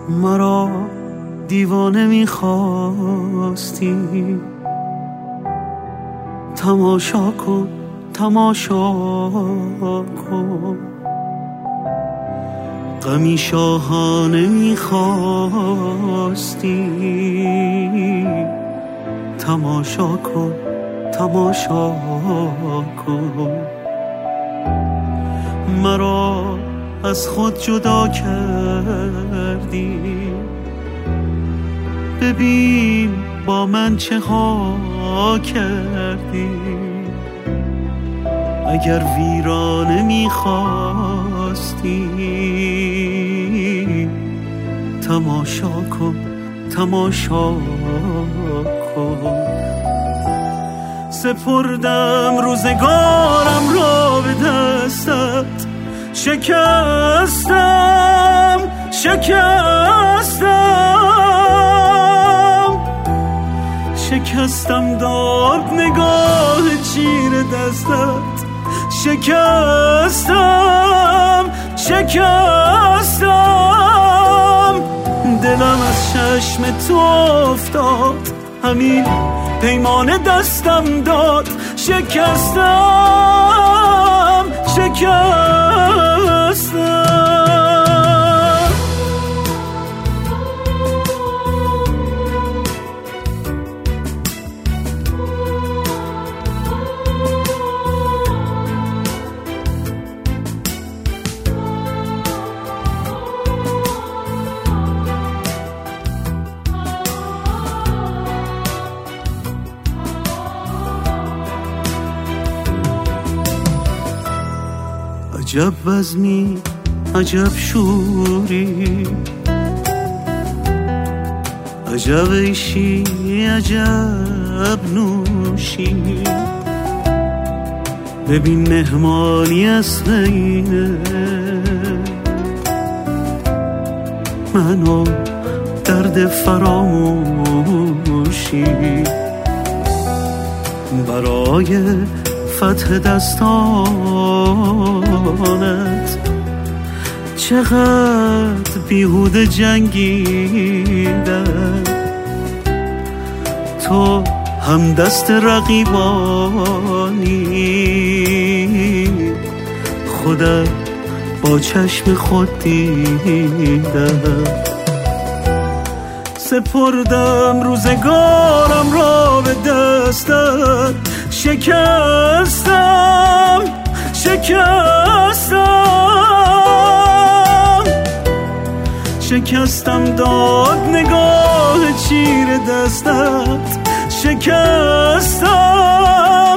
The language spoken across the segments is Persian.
مرا دیوانه می‌خواستی، تماشا کن تماشا کن، غمی شاهانه می‌خواستی، تماشا کن تماشا کن. مرا از خود جدا کردی، ببین با من چه ها کردی. اگر ویرانه میخواستی، تماشا کن تماشا کن. سپردم روزگارم را به دستت، شکستم شکستم داد نگاه چیر دستت، شکستم دلم از چشم تو افتاد، همین پیمان دستم داد، شکستم عجب بزمی عجب شوری، عجب عیشی عجب نوشی. ببین مهمانی از اینه، منو درد فراموشی. برای فتح دستانت چقدر بیهوده جنگیدم، تو هم دست رقیبانی، خودت با چشم خود دیدم. سپردم روزگارم را به دستت، شکستم داد نگاه چیر دستت، شکستم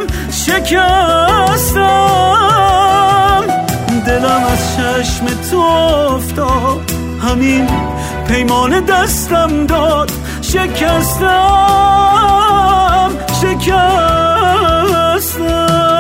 دلم از چشم تو افتاد، همین پیمان دستم داد، شکستم